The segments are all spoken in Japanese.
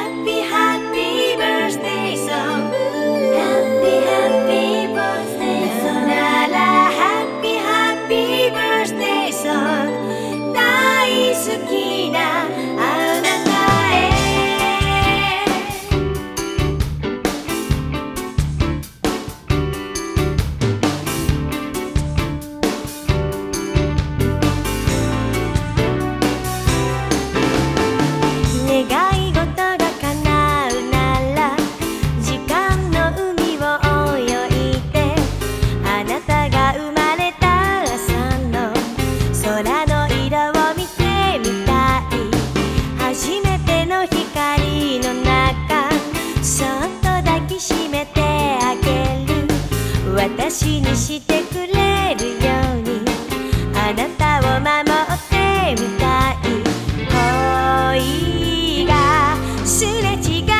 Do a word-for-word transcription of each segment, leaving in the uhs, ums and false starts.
Happy Happy Birthday Song Happy Happy Birthday Song なら Happy Happy Birthday Song 大好きなあなたへ願い事が叶うなら時間の海を泳いであなたが生まれた朝の空の色を見てみたい初めての光の中そっと抱きしめてあげる私にしてくれるようにあなたを守ってみたい恋がすれ違って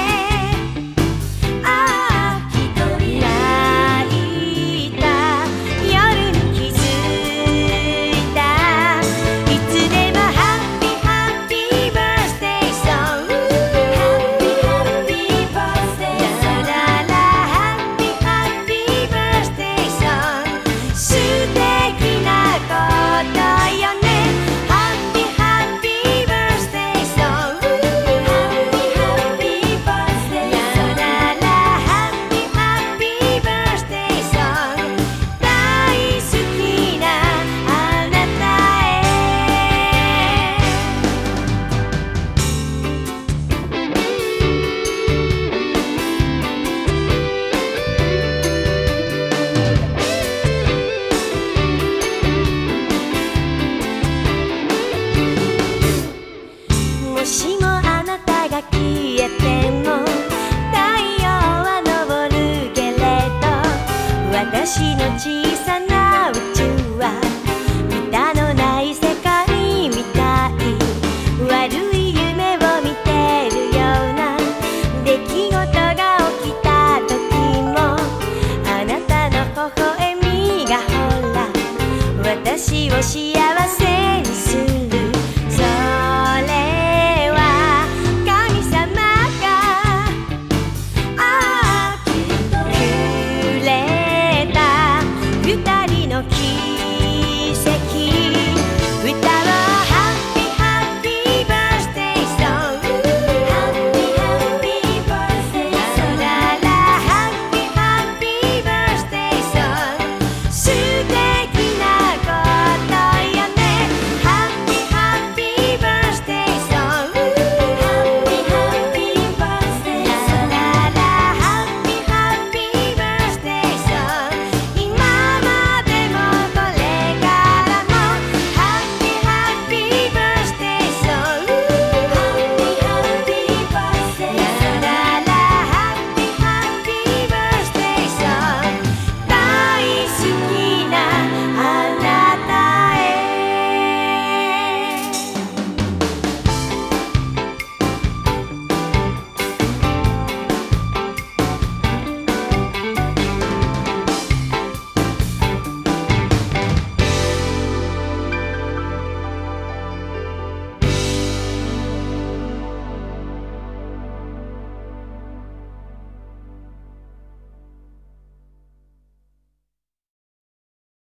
ああ一人泣いた夜に気づいたいつでも Happy Happy Birthday Song Happy Happy Birthday Song なら Happy Happy Birthday Song 素敵なことよねHappy Happy Birthday Song Happy Happy Birthday Song なら Happy Happy Birthday Song 大好きなあなたへもしもあなたが消えても太陽は昇るけれど私の小さな宇宙は歌のない世界みたい悪い夢を見てるような出来事が起きた時もあなたの微笑みがほら私を幸せ